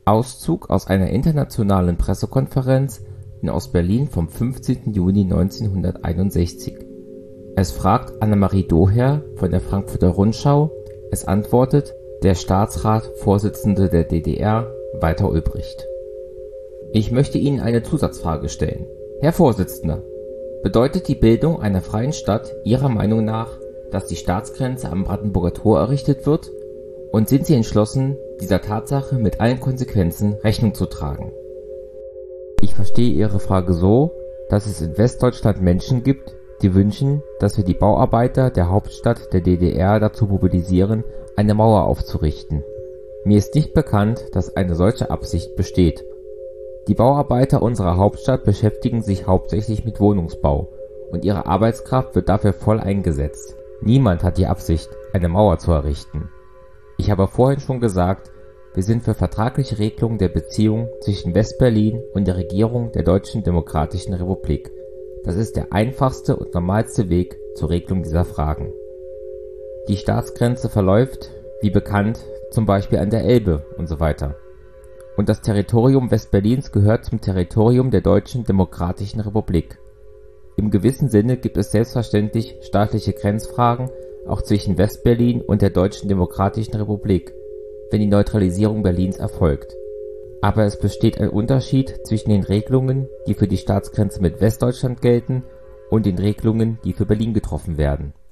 Auszug aus einer internationalen Pressekonferenz in Ost-Berlin vom 15. Juni 1961. Es fragt Annemarie Doher von der Frankfurter Rundschau, es antwortet der Staatsrat-Vorsitzende der DDR, Walter Ulbricht. Ich möchte Ihnen eine Zusatzfrage stellen. Herr Vorsitzender, bedeutet die Bildung einer freien Stadt Ihrer Meinung nach, dass die Staatsgrenze am Brandenburger Tor errichtet wird? Und sind Sie entschlossen, dieser Tatsache mit allen Konsequenzen Rechnung zu tragen? Ich verstehe Ihre Frage so, dass es in Westdeutschland Menschen gibt, die wünschen, dass wir die Bauarbeiter der Hauptstadt der DDR dazu mobilisieren, eine Mauer aufzurichten. Mir ist nicht bekannt, dass eine solche Absicht besteht. Die Bauarbeiter unserer Hauptstadt beschäftigen sich hauptsächlich mit Wohnungsbau und ihre Arbeitskraft wird dafür voll eingesetzt. Niemand hat die Absicht, eine Mauer zu errichten. Ich habe vorhin schon gesagt, wir sind für vertragliche Regelung der Beziehung zwischen West-Berlin und der Regierung der Deutschen Demokratischen Republik. Das ist der einfachste und normalste Weg zur Regelung dieser Fragen. Die Staatsgrenze verläuft, wie bekannt, zum Beispiel an der Elbe und so weiter. Und das Territorium West-Berlins gehört zum Territorium der Deutschen Demokratischen Republik. Im gewissen Sinne gibt es selbstverständlich staatliche Grenzfragen auch zwischen West-Berlin und der Deutschen Demokratischen Republik, wenn die Neutralisierung Berlins erfolgt. Aber es besteht ein Unterschied zwischen den Regelungen, die für die Staatsgrenze mit Westdeutschland gelten, und den Regelungen, die für Berlin getroffen werden.